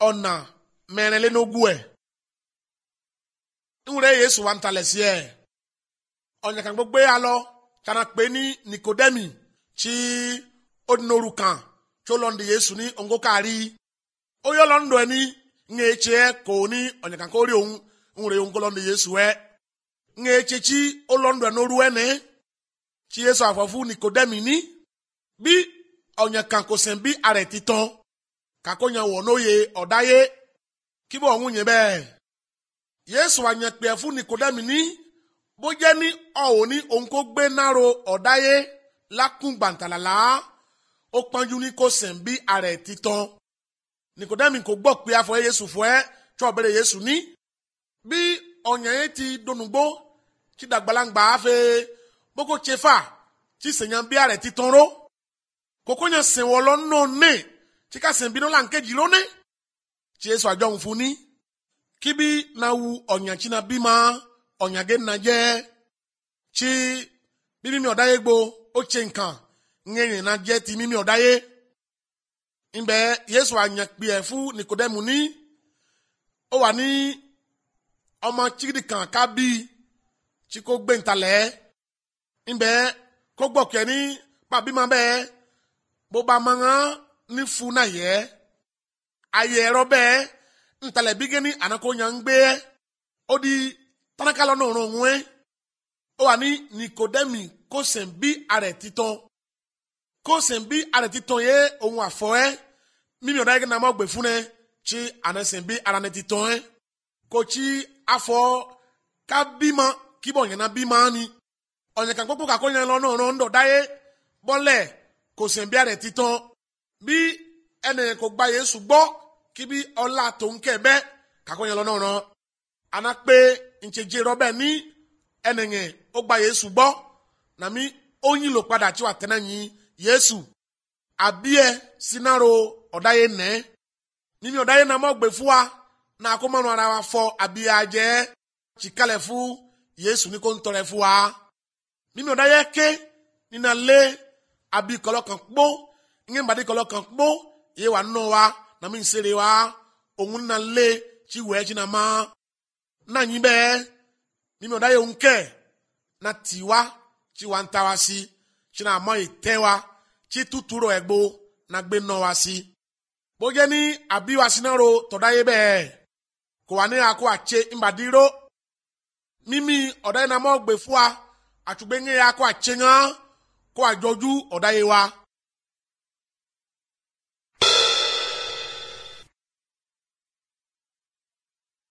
ona menele no gue nure Yesu wantalesie onya kan gbogbe alo kana pe ni Nikodemi chi odinoru kan cholonde Yesu ni ongokari oyo londo ni ngeche ko ni onya kan ko ri ohun nure ohun kolonde Yesu ngeche chi olondo no ruene chi Yesu afofu Nikodemi ni bi onya kan ko sembi aretiton kakonya wonoye odaye kibo ohun yen be Yesu anya pe fu Nikodemi ni boje ni o ni ohun ko gbe naro odaye lakun gbantalala o panju ni ko sembi aretiton Nikodemi ko gbọ́ pé afọ Yesu fo cho bere Yesu ni bi onya ti donugbo ti dagbalangba afe boko chefa ti seyan bi aretiton ro kokonya sen wo lo no ne ti ka sen bi no lankeji lo ne ti Yesu ajo un fun ni kibi na wu onya chi na bi ma onya ge na je chi bi mi odaye gbo o che nkan ngeyin na je ti mi odaye Imbe Yesu anya pe fu Nikodemu ni o wa ni ọmọ chigidi kan ka bi chi ko gbe ntale imbe ko gbọ́ ke ni pa bi ma be bo ba ma ni fu na ye aye ro be ntale bi geni anako nya ngbe o di tanaka lo no run o wa ni Nikodemi ko sen bi are titon ko sen bi are titon ye ohun afo mi o da ge na mo gbe fun chi anasen bi ara ne titon ko chi afọ ka bima kibo yen na bima ni onye kan popo ka ko yen lo no ndo daye bole ko sen bi are titon bi ene ko gba Yesu gbọ́ kibi ola to nke be ka ko yen lo no ana pe ncheje robe ni enenye o gba Yesu gbọ́ na mi oyin lo padà ti wa tenayin Yesu abie sinaro odaye ne ni mi odaye na mo gbe fu wa na ko manu ara wa fo abiaje chikale fu Yesu ni ko ntore fu wa mi mi odaye ke ni na le abi kolokan po ngin badi kolokan po ye wa no wa na mi nsere wa ohun na le chi we chi na ma na yin be mi mi odaye unke na tiwa chi wa ntawa si chi na mo itewa chi tuturo egbo na gbe no wa si boje ni abi wa sinaro todaye be ko wa ni ako ache imbadiro mimi odaye na mo gbe fu wa atugbe nge ako ache yan ko ajoju odaye wa